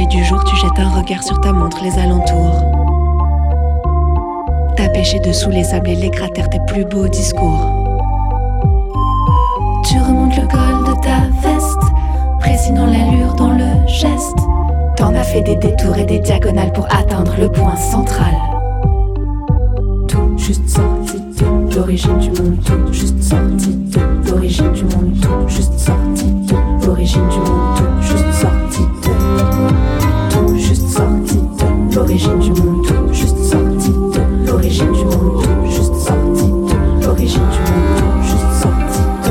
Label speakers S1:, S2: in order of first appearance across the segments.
S1: lever du jour, tu jettes un regard sur ta montre, les alentours. T'as pêché dessous les sables et les cratères, tes plus beaux discours. Tu remontes le col de ta veste, précis dans l'allure, dans le geste. T'en as fait des détours et des diagonales pour atteindre le point central. Tout juste sorti de l'origine du monde, tout juste sorti de l'origine du monde, tout juste sorti de l'origine du monde, tout juste sorti de, tout juste sorti de l'origine du monde, tout juste sorti de l'origine du monde, tout juste sorti de l'origine du monde, tout juste sorti de.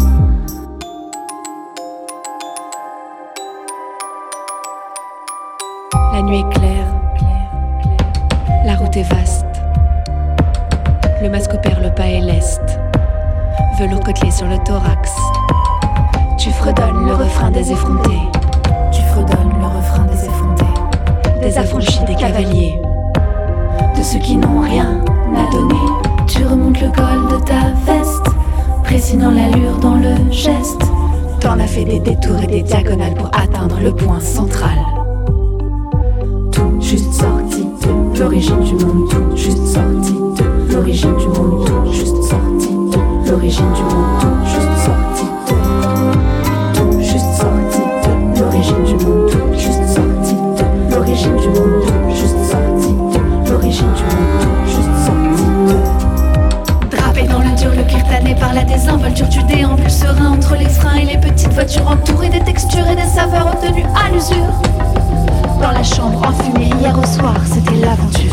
S1: La nuit est claire, la route est vaste. Le masque opère, le pas est leste. Velours côtelé sur le thorax. Tu fredonnes le refrain des effrontés. Tu fredonnes le refrain des effrontés. Des affranchis, des cavaliers. De ceux qui n'ont rien à donner. Tu remontes le col de ta veste. Précis dans l'allure, dans le geste. T'en as fait des détours et des diagonales pour atteindre le point central. Tout juste sorti de l'origine du monde. Tout juste sorti de l'origine du monde, tout juste sorti de l'origine du monde, tout juste sorti de, tout juste sorti de l'origine du monde, tout juste sorti de l'origine du monde, tout juste sorti de l'origine du monde, tout juste sorti de. Drapé dans le dur, le cuir tanné par la désinvolture, tu déambules serein entre les freins et les petites voitures entourées des textures et des saveurs obtenues à l'usure. Dans la chambre enfumée hier au soir, c'était l'aventure.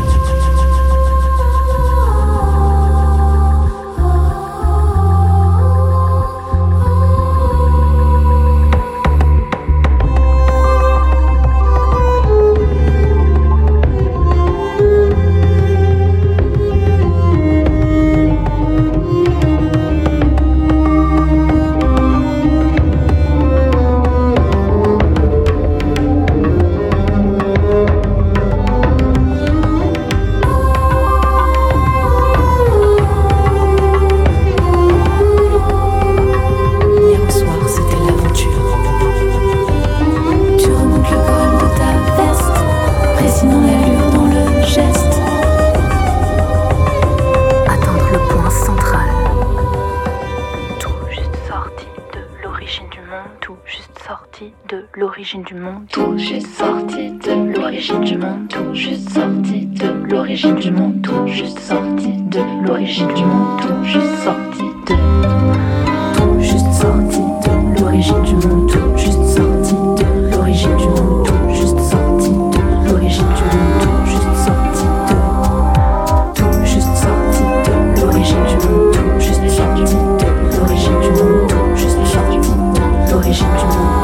S2: l'origine du monde, tout juste sorti de l'origine du monde, tout juste sorti de l'origine du monde, tout juste sorti de l'origine du monde, tout juste sorti de, tout juste sorti de l'origine du monde, tout juste sorti de l'origine du monde, tout juste sorti de l'origine du monde, tout juste sorti de, tout juste sorti de l'origine du monde, tout juste sorti de l'origine du monde, tout juste sorti de l'origine du monde.